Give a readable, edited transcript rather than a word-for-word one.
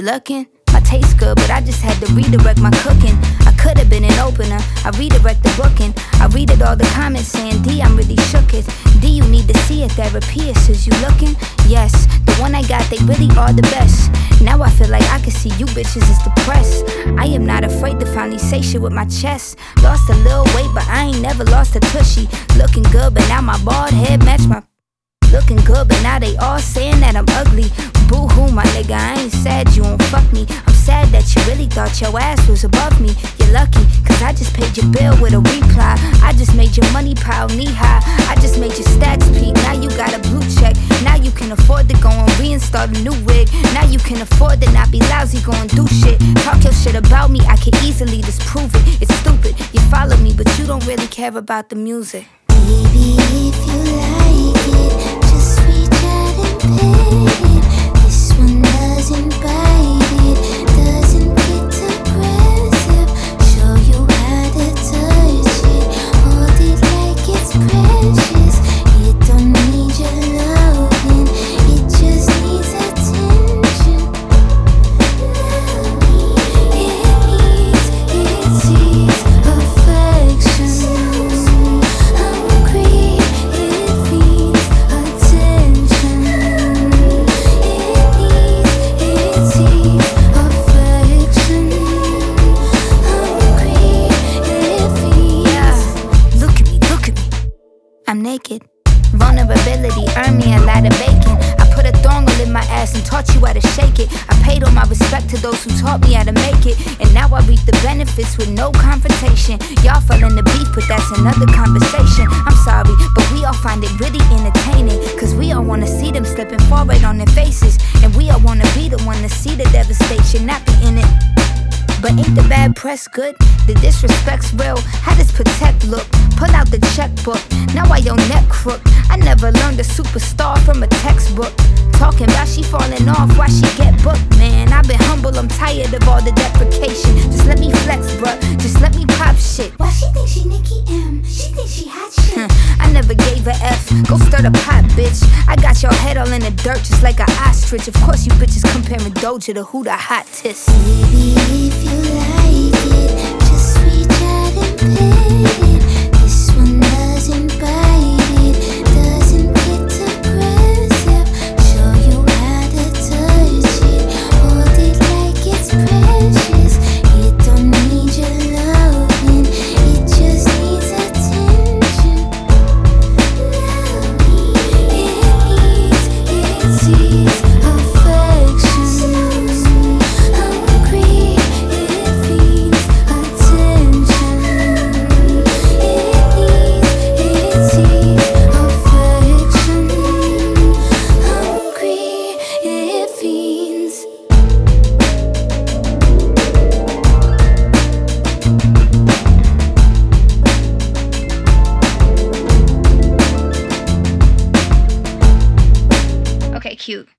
looking? My taste good, but I just had to redirect my cooking. I could have been an opener, I redirect the booking. I read it all the comments saying, D, I'm really shook it. D, you need to see a therapist, is you looking? Yes, the one I got, they really are the best. Now I feel like I can see you bitches is depressed. I am not afraid to finally say shit with my chest. Lost a little weight, but I ain't never lost a tushy. Looking good, but now my bald head match my... Looking good, but now they all saying that I'm ugly. Boo-hoo, my nigga, I ain't sad you won't fuck me. I'm sad that you really thought your ass was above me. You're lucky, cause I just paid your bill with a reply. I just made your money pile knee high. I just made your stats peak, now you got a blue check. Now you can afford to go and reinstall a new wig. Now you can afford to not be lousy, go and do shit. Talk your shit about me, I can easily disprove it. It's stupid, you follow me, but you don't really care about the music. Baby, if you like it, just reach out and pay it. This one doesn't bite it, doesn't get aggressive. Show you how to touch it, hold it like it's precious. It don't need your loving, it just needs attention. It needs affection. I'm naked. Vulnerability earned me a lot of bacon. I put a thong in my ass and taught you how to shake it. I paid all my respect to those who taught me how to make it. And now I reap the benefits with no confrontation. Y'all fell in the beef, but that's another conversation. I'm sorry, but we all find it really entertaining. Cause we all wanna see them slipping forward on their faces. And we all wanna be the one to see the devastation, not be in it. But ain't the bad press good? The disrespect's real. How does protect look? Pull out the checkbook. Now why your neck crook? I never learned a superstar from a textbook. Talking about she falling off, why she get booked? Man, I've been humble, I'm tired of all the deprecation. Just let me flex, bruh, just let me pop shit. Why she think she Nicki M? She think she hot shit. I never gave a F, go stir the pot, bitch. I got your head all in the dirt just like an ostrich. Of course you bitches comparing Doja to who the hottest. Baby, if you like it, just reach out and pay it. This one doesn't bite it, doesn't get aggressive. Show you how to touch it, hold it like it's precious. It don't need your loving, it just needs attention. It needs affection. Hungry, it feeds attention. It needs affection. Hungry, it feeds. Okay, cute.